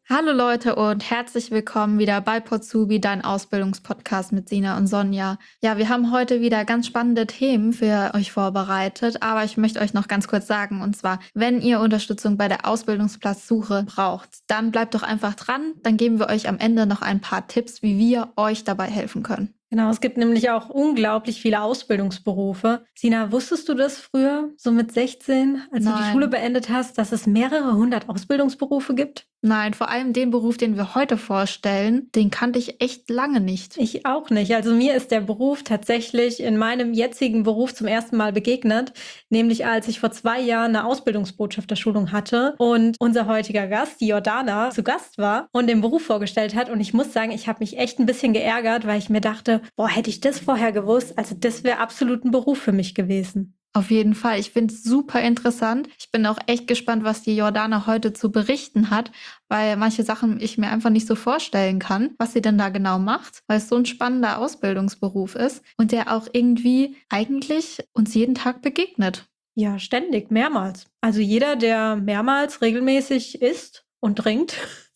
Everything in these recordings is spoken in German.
Hallo Leute und herzlich willkommen wieder bei Potsubi, dein Ausbildungspodcast mit Sina und Sonja. Ja, wir haben heute wieder ganz spannende Themen für euch vorbereitet, aber ich möchte euch noch ganz kurz sagen, und zwar, wenn ihr Unterstützung bei der Ausbildungsplatzsuche braucht, dann bleibt doch einfach dran, dann geben wir euch am Ende noch ein paar Tipps, wie wir euch dabei helfen können. Genau, es gibt nämlich auch unglaublich viele Ausbildungsberufe. Sina, wusstest du das früher, so mit 16, als du die Nein. Schule beendet hast, dass es mehrere hundert Ausbildungsberufe gibt? Nein, vor allem den Beruf, den wir heute vorstellen, den kannte ich echt lange nicht. Ich auch nicht. Also mir ist der Beruf tatsächlich in meinem jetzigen Beruf zum ersten Mal begegnet, nämlich als ich vor 2 Jahren eine Ausbildungsbotschafterschulung hatte und unser heutiger Gast, die Jordana, zu Gast war und den Beruf vorgestellt hat. Und ich muss sagen, ich habe mich echt ein bisschen geärgert, weil ich mir dachte, boah, hätte ich das vorher gewusst, also das wäre absolut ein Beruf für mich gewesen. Auf jeden Fall. Ich finde es super interessant. Ich bin auch echt gespannt, was die Jordana heute zu berichten hat, weil manche Sachen ich mir einfach nicht so vorstellen kann, was sie denn da genau macht, weil es so ein spannender Ausbildungsberuf ist und der auch irgendwie eigentlich uns jeden Tag begegnet. Ja, ständig, mehrmals. Also jeder, der mehrmals regelmäßig isst und trinkt,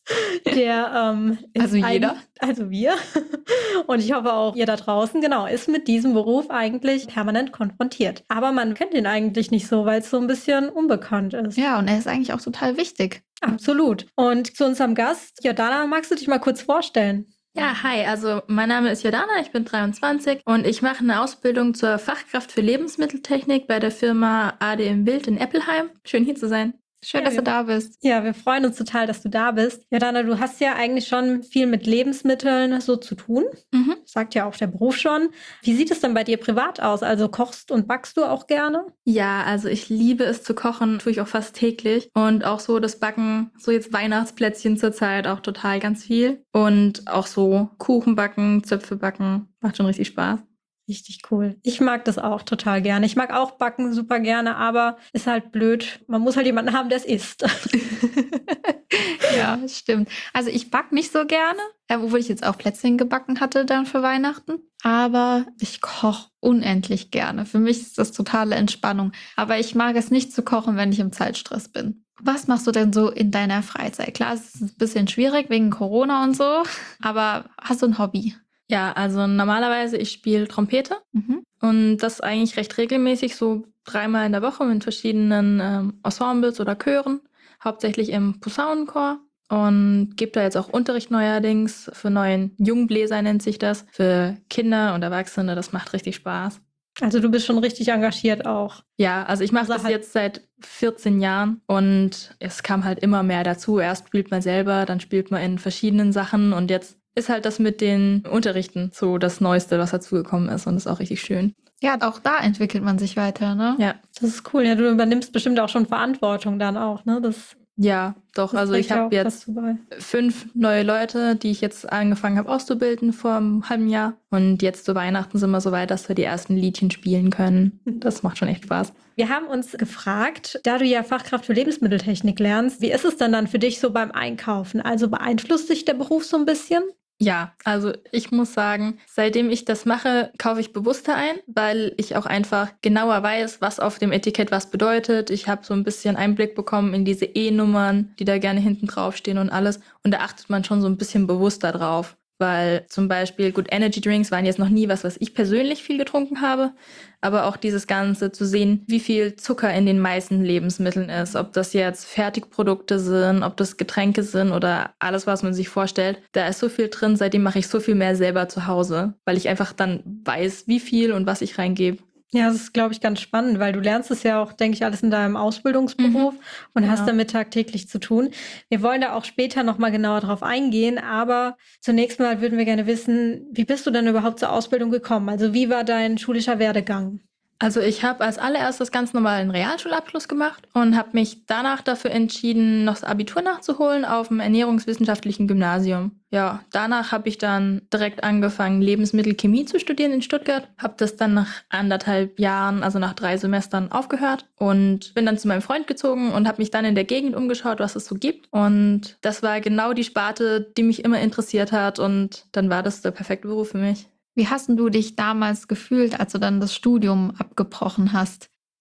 der ist Also jeder? Also wir. Und ich hoffe auch ihr da draußen, genau, ist mit diesem Beruf eigentlich permanent konfrontiert. Aber man kennt ihn eigentlich nicht so, weil es so ein bisschen unbekannt ist. Ja, und er ist eigentlich auch total wichtig. Absolut. Und zu unserem Gast, Jordana, magst du dich mal kurz vorstellen? Ja, hi, also mein Name ist Jordana, ich bin 23 und ich mache eine Ausbildung zur Fachkraft für Lebensmitteltechnik bei der Firma ADM Wild in Eppelheim. Schön hier zu sein. Schön, dass du da bist. Ja, wir freuen uns total, dass du da bist. Jordana, du hast ja eigentlich schon viel mit Lebensmitteln so zu tun. Mhm. Sagt ja auch der Beruf schon. Wie sieht es denn bei dir privat aus? Also kochst und backst du auch gerne? Ja, also ich liebe es zu kochen, tue ich auch fast täglich und auch so das Backen, so jetzt Weihnachtsplätzchen zurzeit auch total ganz viel und auch so Kuchen backen, Zöpfe backen, macht schon richtig Spaß. Richtig cool. Ich mag das auch total gerne. Ich mag auch backen super gerne, aber ist halt blöd. Man muss halt jemanden haben, der es isst. Ja, stimmt. Also ich backe nicht so gerne, obwohl ich jetzt auch Plätzchen gebacken hatte dann für Weihnachten. Aber ich koche unendlich gerne. Für mich ist das totale Entspannung. Aber ich mag es nicht zu kochen, wenn ich im Zeitstress bin. Was machst du denn so in deiner Freizeit? Klar, es ist ein bisschen schwierig wegen Corona und so, aber hast du ein Hobby? Ja, also normalerweise ich spiele Trompete und das eigentlich recht regelmäßig, so 3-mal in der Woche mit verschiedenen Ensembles oder Chören, hauptsächlich im Posaunenchor und gebe da jetzt auch Unterricht neuerdings für neuen Jungbläser nennt sich das, für Kinder und Erwachsene, das macht richtig Spaß. Also du bist schon richtig engagiert auch. Ja, also ich mache das jetzt seit 14 Jahren und es kam halt immer mehr dazu. Erst spielt man selber, dann spielt man in verschiedenen Sachen und jetzt ist halt das mit den Unterrichten so das Neueste, was dazugekommen ist und ist auch richtig schön. Ja, auch da entwickelt man sich weiter, ne? Ja. Das ist cool. Ja, du übernimmst bestimmt auch schon Verantwortung dann auch, ne? Ja, doch. Also ich habe jetzt 5 neue Leute, die ich jetzt angefangen habe auszubilden vor einem halben Jahr. Und jetzt zu Weihnachten sind wir so weit, dass wir die ersten Liedchen spielen können. Das macht schon echt Spaß. Wir haben uns gefragt, da du ja Fachkraft für Lebensmitteltechnik lernst, wie ist es denn dann für dich so beim Einkaufen? Also beeinflusst dich der Beruf so ein bisschen? Ja, also ich muss sagen, seitdem ich das mache, kaufe ich bewusster ein, weil ich auch einfach genauer weiß, was auf dem Etikett was bedeutet. Ich habe so ein bisschen Einblick bekommen in diese E-Nummern, die da gerne hinten draufstehen und alles. Und da achtet man schon so ein bisschen bewusster drauf. Weil zum Beispiel, gut, Energy Drinks waren jetzt noch nie was ich persönlich viel getrunken habe. Aber auch dieses Ganze zu sehen, wie viel Zucker in den meisten Lebensmitteln ist. Ob das jetzt Fertigprodukte sind, ob das Getränke sind oder alles, was man sich vorstellt. Da ist so viel drin, seitdem mache ich so viel mehr selber zu Hause. Weil ich einfach dann weiß, wie viel und was ich reingebe. Ja, das ist, glaube ich, ganz spannend, weil du lernst es ja auch, denke ich, alles in deinem Ausbildungsberuf und hast damit tagtäglich zu tun. Wir wollen da auch später nochmal genauer drauf eingehen, aber zunächst mal würden wir gerne wissen, wie bist du denn überhaupt zur Ausbildung gekommen? Also wie war dein schulischer Werdegang? Also ich habe als allererstes ganz normal einen Realschulabschluss gemacht und habe mich danach dafür entschieden, noch das Abitur nachzuholen auf dem ernährungswissenschaftlichen Gymnasium. Ja, danach habe ich dann direkt angefangen, Lebensmittelchemie zu studieren in Stuttgart. Habe das dann nach 1,5 Jahren, also nach 3 Semestern aufgehört und bin dann zu meinem Freund gezogen und habe mich dann in der Gegend umgeschaut, was es so gibt. Und das war genau die Sparte, die mich immer interessiert hat und dann war das der perfekte Beruf für mich. Wie hast denn du dich damals gefühlt, als du dann das Studium abgebrochen hast?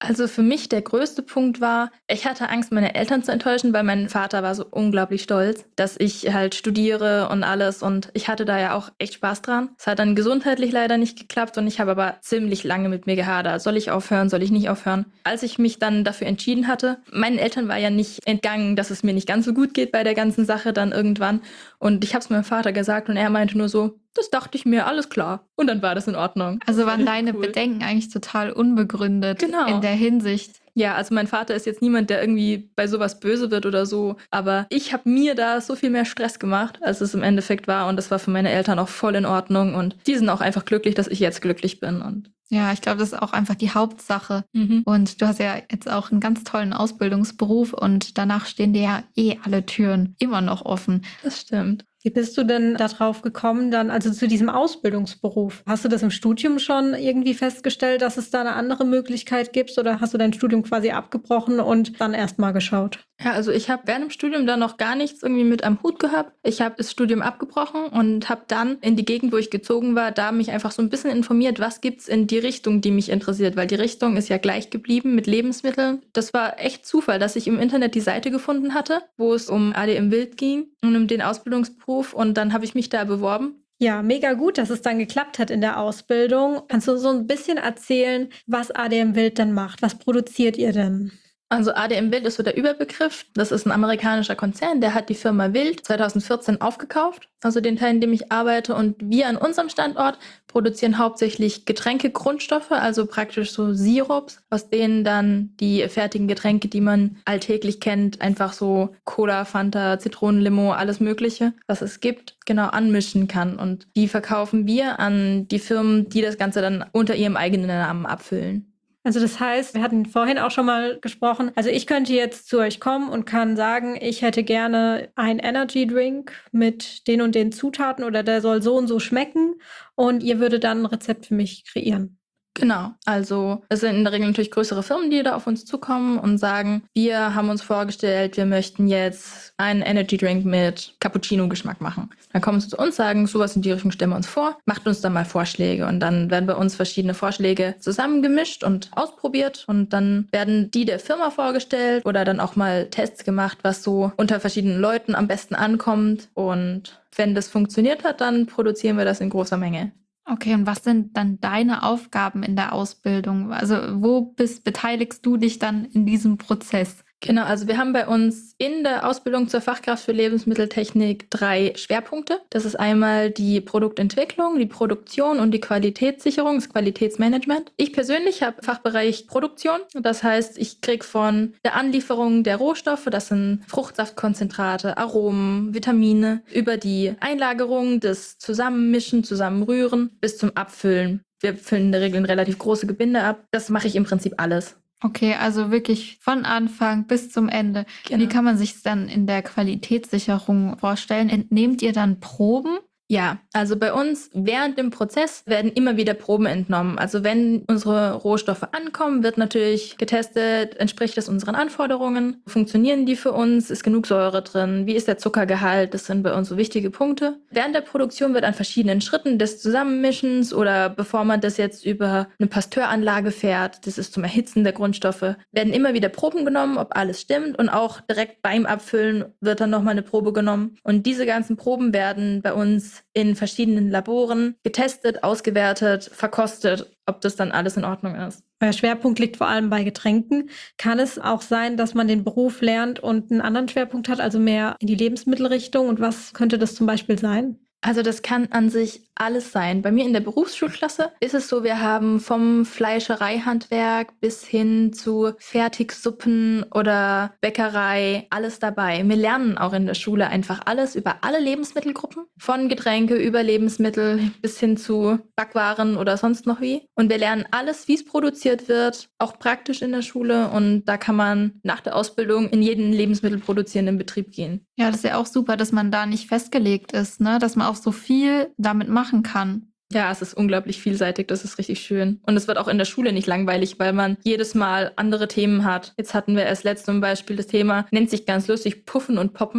Also für mich der größte Punkt war, ich hatte Angst, meine Eltern zu enttäuschen, weil mein Vater war so unglaublich stolz, dass ich halt studiere und alles. Und ich hatte da ja auch echt Spaß dran. Es hat dann gesundheitlich leider nicht geklappt und ich habe aber ziemlich lange mit mir gehadert. Soll ich aufhören, soll ich nicht aufhören? Als ich mich dann dafür entschieden hatte, meinen Eltern war ja nicht entgangen, dass es mir nicht ganz so gut geht bei der ganzen Sache dann irgendwann. Und ich habe es meinem Vater gesagt und er meinte nur so, das dachte ich mir, alles klar. Und dann war das in Ordnung. Also Das war waren richtig deine cool. Bedenken eigentlich total unbegründet Genau. in der Hinsicht. Ja, also mein Vater ist jetzt niemand, der irgendwie bei sowas böse wird oder so. Aber ich habe mir da so viel mehr Stress gemacht, als es im Endeffekt war. Und das war für meine Eltern auch voll in Ordnung. Und die sind auch einfach glücklich, dass ich jetzt glücklich bin. Und Ja, ich glaube, das ist auch einfach die Hauptsache. Und du hast ja jetzt auch einen ganz tollen Ausbildungsberuf und danach stehen dir ja alle Türen immer noch offen. das stimmt. Wie bist du denn darauf gekommen, dann also zu diesem Ausbildungsberuf? Hast du das im Studium schon irgendwie festgestellt, dass es da eine andere Möglichkeit gibt oder hast du dein Studium quasi abgebrochen und dann erst mal geschaut? Ja, also ich habe während dem Studium da noch gar nichts irgendwie mit am Hut gehabt. Ich habe das Studium abgebrochen und habe dann in die Gegend, wo ich gezogen war, da mich einfach so ein bisschen informiert, was gibt's in die Richtung, die mich interessiert, weil die Richtung ist ja gleich geblieben mit Lebensmitteln. Das war echt Zufall, dass ich im Internet die Seite gefunden hatte, wo es um ADM Wild ging und um den Ausbildungsberuf und dann habe ich mich da beworben. Ja, mega gut, dass es dann geklappt hat in der Ausbildung. Kannst du so ein bisschen erzählen, was ADM Wild dann macht? Was produziert ihr denn? Also ADM Wild ist so der Überbegriff. Das ist ein amerikanischer Konzern, der hat die Firma Wild 2014 aufgekauft, also den Teil, in dem ich arbeite. Und wir an unserem Standort produzieren hauptsächlich Getränke-Grundstoffe, also praktisch so Sirups, aus denen dann die fertigen Getränke, die man alltäglich kennt, einfach so Cola, Fanta, Zitronenlimo, alles Mögliche, was es gibt, genau anmischen kann. Und die verkaufen wir an die Firmen, die das Ganze dann unter ihrem eigenen Namen abfüllen. Also das heißt, wir hatten vorhin auch schon mal gesprochen, also ich könnte jetzt zu euch kommen und kann sagen, ich hätte gerne einen Energy Drink mit den und den Zutaten oder der soll so und so schmecken und ihr würdet dann ein Rezept für mich kreieren. Genau, also es sind in der Regel natürlich größere Firmen, die da auf uns zukommen und sagen, wir haben uns vorgestellt, wir möchten jetzt einen Energy Drink mit Cappuccino-Geschmack machen. Dann kommen sie zu uns, sagen, sowas in die Richtung stellen wir uns vor, macht uns dann mal Vorschläge und dann werden bei uns verschiedene Vorschläge zusammengemischt und ausprobiert und dann werden die der Firma vorgestellt oder dann auch mal Tests gemacht, was so unter verschiedenen Leuten am besten ankommt und wenn das funktioniert hat, dann produzieren wir das in großer Menge. Okay, und was sind dann deine Aufgaben in der Ausbildung? Also wo beteiligst du dich dann in diesem Prozess? Genau, also wir haben bei uns in der Ausbildung zur Fachkraft für Lebensmitteltechnik 3 Schwerpunkte. Das ist einmal die Produktentwicklung, die Produktion und die Qualitätssicherung, das Qualitätsmanagement. Ich persönlich habe Fachbereich Produktion. Das heißt, ich kriege von der Anlieferung der Rohstoffe, das sind Fruchtsaftkonzentrate, Aromen, Vitamine, über die Einlagerung, das Zusammenmischen, Zusammenrühren bis zum Abfüllen. Wir füllen in der Regel ein relativ große Gebinde ab. Das mache ich im Prinzip alles. Okay, also wirklich von Anfang bis zum Ende. Genau. Wie kann man sich es dann in der Qualitätssicherung vorstellen? Entnehmt ihr dann Proben? Ja, also bei uns während dem Prozess werden immer wieder Proben entnommen. Also wenn unsere Rohstoffe ankommen, wird natürlich getestet, entspricht das unseren Anforderungen? Funktionieren die für uns? Ist genug Säure drin? Wie ist der Zuckergehalt? Das sind bei uns so wichtige Punkte. Während der Produktion wird an verschiedenen Schritten des Zusammenmischens oder bevor man das jetzt über eine Pasteuranlage fährt, das ist zum Erhitzen der Grundstoffe, werden immer wieder Proben genommen, ob alles stimmt und auch direkt beim Abfüllen wird dann nochmal eine Probe genommen. Und diese ganzen Proben werden bei uns in verschiedenen Laboren getestet, ausgewertet, verkostet, ob das dann alles in Ordnung ist. Euer Schwerpunkt liegt vor allem bei Getränken. Kann es auch sein, dass man den Beruf lernt und einen anderen Schwerpunkt hat, also mehr in die Lebensmittelrichtung? Und was könnte das zum Beispiel sein? Also das kann an sich alles sein. Bei mir in der Berufsschulklasse ist es so, wir haben vom Fleischereihandwerk bis hin zu Fertigsuppen oder Bäckerei alles dabei. Wir lernen auch in der Schule einfach alles über alle Lebensmittelgruppen, von Getränke über Lebensmittel bis hin zu Backwaren oder sonst noch wie. Und wir lernen alles, wie es produziert wird, auch praktisch in der Schule. Und da kann man nach der Ausbildung in jeden lebensmittelproduzierenden Betrieb gehen. Ja, das ist ja auch super, dass man da nicht festgelegt ist, ne? Dass man auch so viel damit machen kann. Ja, es ist unglaublich vielseitig, das ist richtig schön. Und es wird auch in der Schule nicht langweilig, weil man jedes Mal andere Themen hat. Jetzt hatten wir erst letztes zum Beispiel das Thema, nennt sich ganz lustig Puffen und Poppen.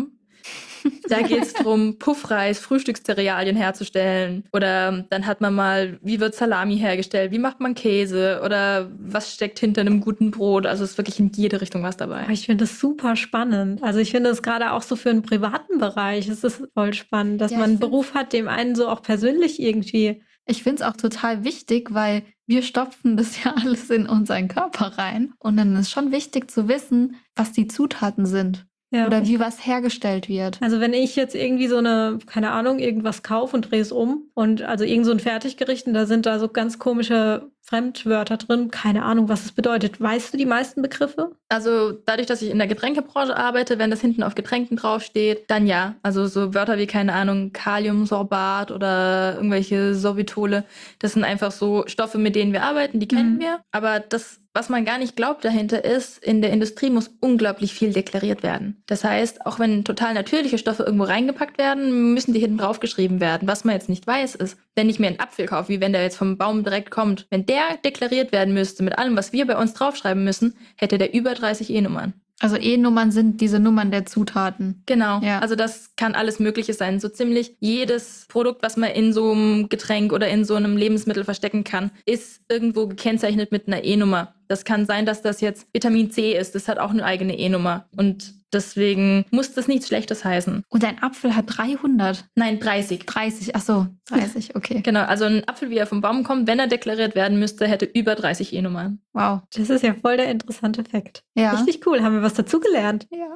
Da geht es darum, Puffreis, Frühstückszerealien herzustellen. Oder dann hat man mal, wie wird Salami hergestellt? Wie macht man Käse? Oder was steckt hinter einem guten Brot? Also es ist wirklich in jede Richtung was dabei. Ich finde das super spannend. Also ich finde es gerade auch so für den privaten Bereich, es ist voll spannend, dass man einen Beruf hat, dem einen so auch persönlich irgendwie. Ich finde es auch total wichtig, weil wir stopfen das ja alles in unseren Körper rein. Und dann ist schon wichtig zu wissen, was die Zutaten sind. Ja. Oder wie was hergestellt wird. Also wenn ich jetzt irgendwie so eine, keine Ahnung, irgendwas kaufe und drehe es um und also irgend so ein Fertiggericht und da sind da so ganz komische Fremdwörter drin, keine Ahnung, was es bedeutet. Weißt du die meisten Begriffe? Also dadurch, dass ich in der Getränkebranche arbeite, wenn das hinten auf Getränken draufsteht, dann ja. Also so Wörter wie, keine Ahnung, Kaliumsorbat oder irgendwelche Sorbitole, das sind einfach so Stoffe, mit denen wir arbeiten, die kennen wir. Aber das, was man gar nicht glaubt dahinter ist, in der Industrie muss unglaublich viel deklariert werden. Das heißt, auch wenn total natürliche Stoffe irgendwo reingepackt werden, müssen die hinten draufgeschrieben werden. Was man jetzt nicht weiß, ist, wenn ich mir einen Apfel kaufe, wie wenn der jetzt vom Baum direkt kommt, wenn der deklariert werden müsste mit allem, was wir bei uns draufschreiben müssen, hätte der über 30 E-Nummern. Also E-Nummern sind diese Nummern der Zutaten. Genau, Ja. Also das kann alles Mögliche sein. So ziemlich jedes Produkt, was man in so einem Getränk oder in so einem Lebensmittel verstecken kann, ist irgendwo gekennzeichnet mit einer E-Nummer. Das kann sein, dass das jetzt Vitamin C ist. Das hat auch eine eigene E-Nummer. Und deswegen muss das nichts Schlechtes heißen. Und ein Apfel hat 300. Nein, 30. 30, ach so, 30, okay. Genau, also ein Apfel, wie er vom Baum kommt, wenn er deklariert werden müsste, hätte über 30 E-Nummern. Wow. Das ist ja voll der interessante Fakt. Ja. Richtig cool, haben wir was dazugelernt. Ja.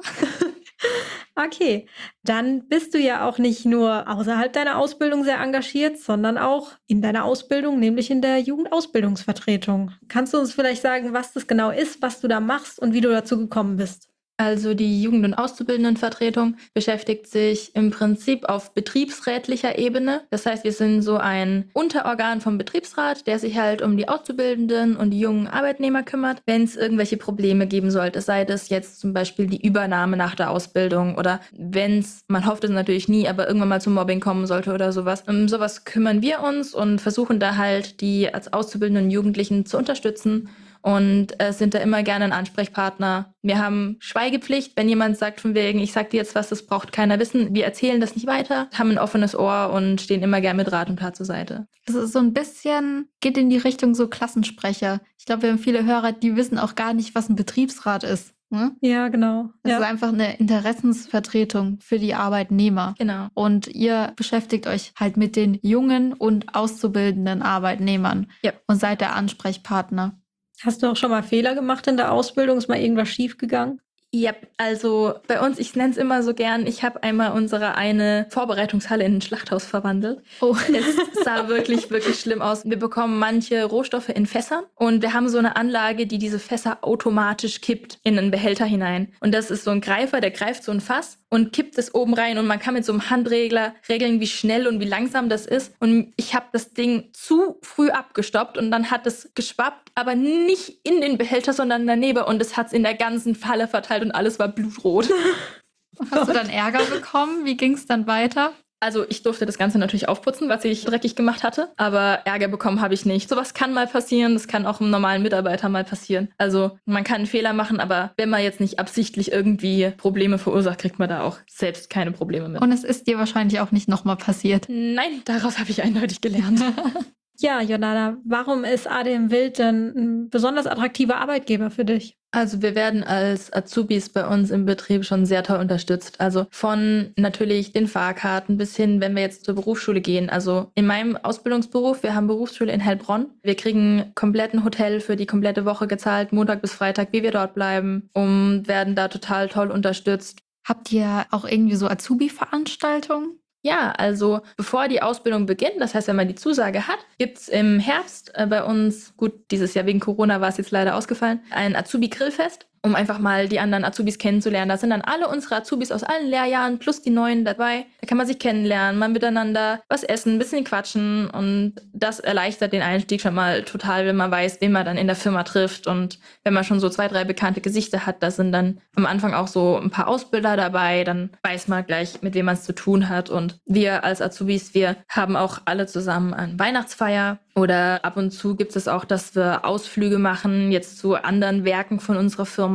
Okay, dann bist du ja auch nicht nur außerhalb deiner Ausbildung sehr engagiert, sondern auch in deiner Ausbildung, nämlich in der Jugendausbildungsvertretung. Kannst du uns vielleicht sagen, was das genau ist, was du da machst und wie du dazu gekommen bist? Also die Jugend- und Auszubildendenvertretung beschäftigt sich im Prinzip auf betriebsrätlicher Ebene. Das heißt, wir sind so ein Unterorgan vom Betriebsrat, der sich halt um die Auszubildenden und die jungen Arbeitnehmer kümmert, wenn es irgendwelche Probleme geben sollte. Sei das jetzt zum Beispiel die Übernahme nach der Ausbildung oder wenn es, man hofft es natürlich nie, aber irgendwann mal zum Mobbing kommen sollte oder sowas. Um sowas kümmern wir uns und versuchen da halt die als Auszubildenden und Jugendlichen zu unterstützen. Und sind da immer gerne ein Ansprechpartner. Wir haben Schweigepflicht, wenn jemand sagt von wegen, ich sag dir jetzt was, das braucht keiner wissen. Wir erzählen das nicht weiter, haben ein offenes Ohr und stehen immer gerne mit Rat und Tat zur Seite. Das ist so ein bisschen, geht in die Richtung so Klassensprecher. Ich glaube, wir haben viele Hörer, die wissen auch gar nicht, was ein Betriebsrat ist. Ne? Ja, genau. Das Ja. ist einfach eine Interessensvertretung für die Arbeitnehmer. Genau. Und ihr beschäftigt euch halt mit den jungen und auszubildenden Arbeitnehmern Ja. und seid der Ansprechpartner. Hast du auch schon mal Fehler gemacht in der Ausbildung? Ist mal irgendwas schiefgegangen? Ja, also bei uns, ich nenne es immer so gern, ich habe einmal unsere eine Vorbereitungshalle in ein Schlachthaus verwandelt. Oh. Es sah wirklich, wirklich schlimm aus. Wir bekommen manche Rohstoffe in Fässern und wir haben so eine Anlage, die diese Fässer automatisch kippt in einen Behälter hinein. Und das ist so ein Greifer, der greift so ein Fass und kippt es oben rein und man kann mit so einem Handregler regeln, wie schnell und wie langsam das ist. Und ich habe das Ding zu früh abgestoppt und dann hat es geschwappt, aber nicht in den Behälter, sondern daneben und es hat es in der ganzen Falle verteilt und alles war blutrot. Hast du dann Ärger bekommen? Wie ging es dann weiter? Also ich durfte das Ganze natürlich aufputzen, was ich dreckig gemacht hatte, aber Ärger bekommen habe ich nicht. Sowas kann mal passieren, das kann auch einem normalen Mitarbeiter mal passieren. Also man kann einen Fehler machen, aber wenn man jetzt nicht absichtlich irgendwie Probleme verursacht, kriegt man da auch selbst keine Probleme mit. Und es ist dir wahrscheinlich auch nicht nochmal passiert. Nein, daraus habe ich eindeutig gelernt. Ja, Jordana, warum ist ADM Wild denn ein besonders attraktiver Arbeitgeber für dich? Also wir werden als Azubis bei uns im Betrieb schon sehr toll unterstützt. Also von natürlich den Fahrkarten bis hin, wenn wir jetzt zur Berufsschule gehen. Also in meinem Ausbildungsberuf, wir haben Berufsschule in Heilbronn. Wir kriegen kompletten Hotel für die komplette Woche gezahlt, Montag bis Freitag, wie wir dort bleiben und werden da total toll unterstützt. Habt ihr auch irgendwie so Azubi-Veranstaltungen? Ja, also bevor die Ausbildung beginnt, das heißt, wenn man die Zusage hat, gibt's im Herbst bei uns, gut, dieses Jahr wegen Corona war es jetzt leider ausgefallen, ein Azubi-Grillfest, um einfach mal die anderen Azubis kennenzulernen. Da sind dann alle unsere Azubis aus allen Lehrjahren plus die Neuen dabei. Da kann man sich kennenlernen, mal miteinander was essen, ein bisschen quatschen und das erleichtert den Einstieg schon mal total, wenn man weiß, wen man dann in der Firma trifft und wenn man schon so 2, 3 bekannte Gesichter hat, da sind dann am Anfang auch so ein paar Ausbilder dabei, dann weiß man gleich, mit wem man es zu tun hat und wir als Azubis, wir haben auch alle zusammen eine Weihnachtsfeier oder ab und zu gibt es auch, dass wir Ausflüge machen, jetzt zu anderen Werken von unserer Firma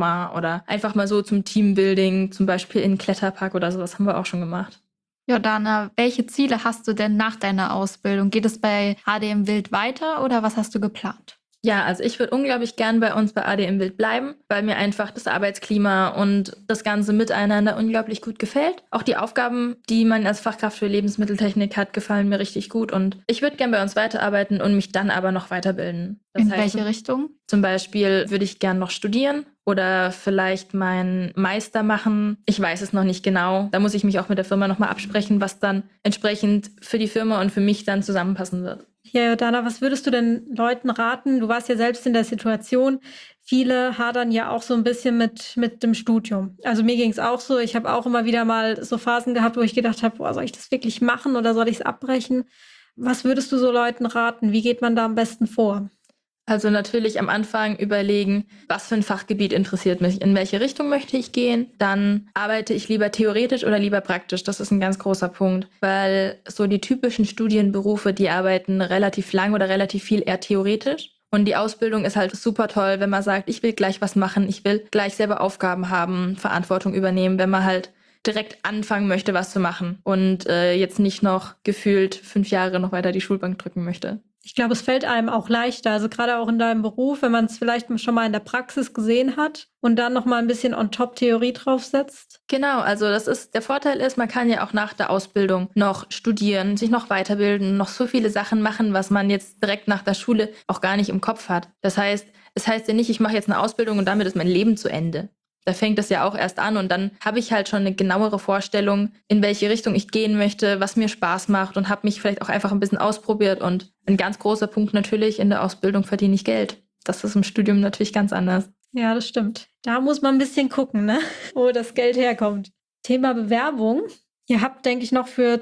Sommer oder einfach mal so zum Teambuilding, zum Beispiel in den Kletterpark oder sowas haben wir auch schon gemacht. Jordana, welche Ziele hast du denn nach deiner Ausbildung? Geht es bei ADM Wild weiter oder was hast du geplant? Ja, also ich würde unglaublich gern bei uns bei ADM Wild bleiben, weil mir einfach das Arbeitsklima und das ganze Miteinander unglaublich gut gefällt. Auch die Aufgaben, die man als Fachkraft für Lebensmitteltechnik hat, gefallen mir richtig gut und ich würde gern bei uns weiterarbeiten und mich dann aber noch weiterbilden. In welche Richtung? Zum Beispiel würde ich gern noch studieren oder vielleicht meinen Meister machen. Ich weiß es noch nicht genau. Da muss ich mich auch mit der Firma nochmal absprechen, was dann entsprechend für die Firma und für mich dann zusammenpassen wird. Ja, Jordana, was würdest du denn Leuten raten? Du warst ja selbst in der Situation. Viele hadern ja auch so ein bisschen mit dem Studium. Also mir ging es auch so. Ich habe auch immer wieder mal so Phasen gehabt, wo ich gedacht habe, boah, soll ich das wirklich machen oder soll ich es abbrechen? Was würdest du so Leuten raten? Wie geht man da am besten vor? Also natürlich am Anfang überlegen, was für ein Fachgebiet interessiert mich, in welche Richtung möchte ich gehen. Dann arbeite ich lieber theoretisch oder lieber praktisch. Das ist ein ganz großer Punkt, weil so die typischen Studienberufe, die arbeiten relativ lang oder relativ viel eher theoretisch. Und die Ausbildung ist halt super toll, wenn man sagt, ich will gleich was machen, ich will gleich selber Aufgaben haben, Verantwortung übernehmen, wenn man halt direkt anfangen möchte, was zu machen und jetzt nicht noch gefühlt 5 Jahre noch weiter die Schulbank drücken möchte. Ich glaube, es fällt einem auch leichter, also gerade auch in deinem Beruf, wenn man es vielleicht schon mal in der Praxis gesehen hat und dann noch mal ein bisschen on top Theorie draufsetzt. Genau, also der Vorteil ist, man kann ja auch nach der Ausbildung noch studieren, sich noch weiterbilden, noch so viele Sachen machen, was man jetzt direkt nach der Schule auch gar nicht im Kopf hat. Das heißt, es heißt ja nicht, ich mache jetzt eine Ausbildung und damit ist mein Leben zu Ende. Da fängt es ja auch erst an und dann habe ich halt schon eine genauere Vorstellung, in welche Richtung ich gehen möchte, was mir Spaß macht und habe mich vielleicht auch einfach ein bisschen ausprobiert. Und ein ganz großer Punkt natürlich, in der Ausbildung verdiene ich Geld. Das ist im Studium natürlich ganz anders. Ja, das stimmt. Da muss man ein bisschen gucken, ne? Wo das Geld herkommt. Thema Bewerbung. Ihr habt, denke ich, noch für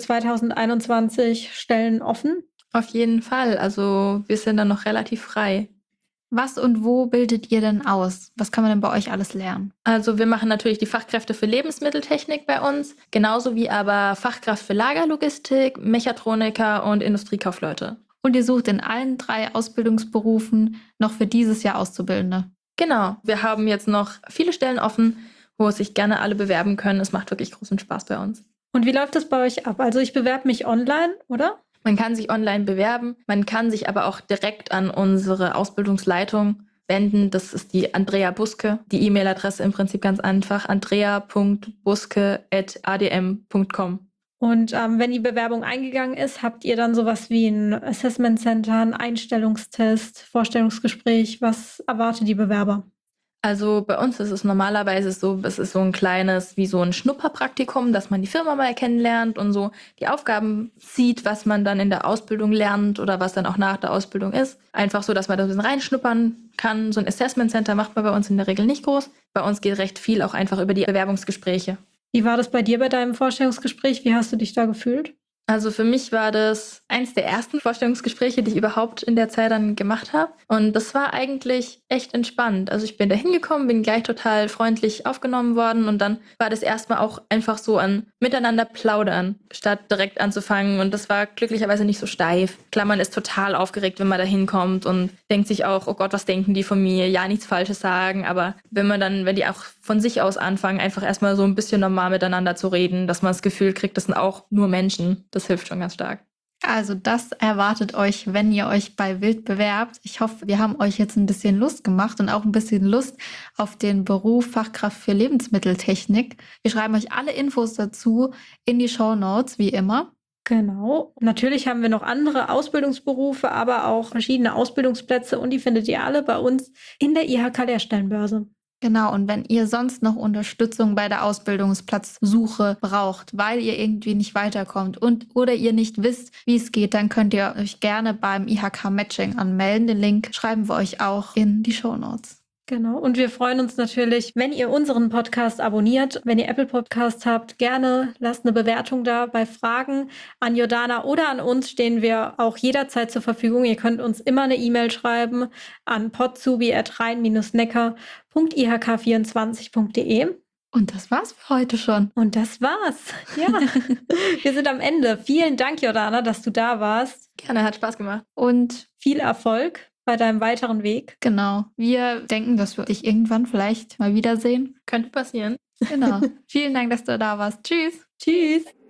2021 Stellen offen. Auf jeden Fall. Also wir sind dann noch relativ frei. Was und wo bildet ihr denn aus? Was kann man denn bei euch alles lernen? Also wir machen natürlich die Fachkräfte für Lebensmitteltechnik bei uns, genauso wie aber Fachkraft für Lagerlogistik, Mechatroniker und Industriekaufleute. Und ihr sucht in allen 3 Ausbildungsberufen noch für dieses Jahr Auszubildende? Genau, wir haben jetzt noch viele Stellen offen, wo sich gerne alle bewerben können. Es macht wirklich großen Spaß bei uns. Und wie läuft das bei euch ab? Also ich bewerbe mich online, oder? Man kann sich online bewerben, man kann sich aber auch direkt an unsere Ausbildungsleitung wenden. Das ist die Andrea Buske. Die E-Mail-Adresse im Prinzip ganz einfach, andrea.buske@adm.com. Und wenn die Bewerbung eingegangen ist, habt ihr dann sowas wie ein Assessment Center, einen Einstellungstest, Vorstellungsgespräch? Was erwartet die Bewerber? Also bei uns ist es normalerweise so, es ist so ein kleines, wie so ein Schnupperpraktikum, dass man die Firma mal kennenlernt und so die Aufgaben sieht, was man dann in der Ausbildung lernt oder was dann auch nach der Ausbildung ist. Einfach so, dass man da ein bisschen reinschnuppern kann. So ein Assessment Center macht man bei uns in der Regel nicht groß. Bei uns geht recht viel auch einfach über die Bewerbungsgespräche. Wie war das bei dir bei deinem Vorstellungsgespräch? Wie hast du dich da gefühlt? Also für mich war das eins der ersten Vorstellungsgespräche, die ich überhaupt in der Zeit dann gemacht habe. Und das war eigentlich echt entspannt. Also ich bin da hingekommen, bin gleich total freundlich aufgenommen worden und dann war das erstmal auch einfach so an miteinander plaudern, statt direkt anzufangen. Und das war glücklicherweise nicht so steif. Klar, man ist total aufgeregt, wenn man da hinkommt und denkt sich auch, oh Gott, was denken die von mir? Ja, nichts Falsches sagen. Aber wenn die auch von sich aus anfangen, einfach erstmal so ein bisschen normal miteinander zu reden, dass man das Gefühl kriegt, das sind auch nur Menschen. Das hilft schon ganz stark. Also das erwartet euch, wenn ihr euch bei Wild bewerbt. Ich hoffe, wir haben euch jetzt ein bisschen Lust gemacht und auch ein bisschen Lust auf den Beruf Fachkraft für Lebensmitteltechnik. Wir schreiben euch alle Infos dazu in die Shownotes, wie immer. Genau. Natürlich haben wir noch andere Ausbildungsberufe, aber auch verschiedene Ausbildungsplätze und die findet ihr alle bei uns in der IHK-Lehrstellenbörse. Genau, und wenn ihr sonst noch Unterstützung bei der Ausbildungsplatzsuche braucht, weil ihr irgendwie nicht weiterkommt oder ihr nicht wisst, wie es geht, dann könnt ihr euch gerne beim IHK-Matching anmelden. Den Link schreiben wir euch auch in die Shownotes. Genau. Und wir freuen uns natürlich, wenn ihr unseren Podcast abonniert. Wenn ihr Apple Podcasts habt, gerne lasst eine Bewertung da. Bei Fragen an Jordana oder an uns stehen wir auch jederzeit zur Verfügung. Ihr könnt uns immer eine E-Mail schreiben an podsubi@rhein-neckar.ihk24.de. Und das war's für heute schon. Und das war's. Ja, wir sind am Ende. Vielen Dank, Jordana, dass du da warst. Gerne, hat Spaß gemacht. Und Viel Erfolg bei deinem weiteren Weg. Genau. Wir denken, dass wir dich irgendwann vielleicht mal wiedersehen. Könnte passieren. Genau. Vielen Dank, dass du da warst. Tschüss. Tschüss.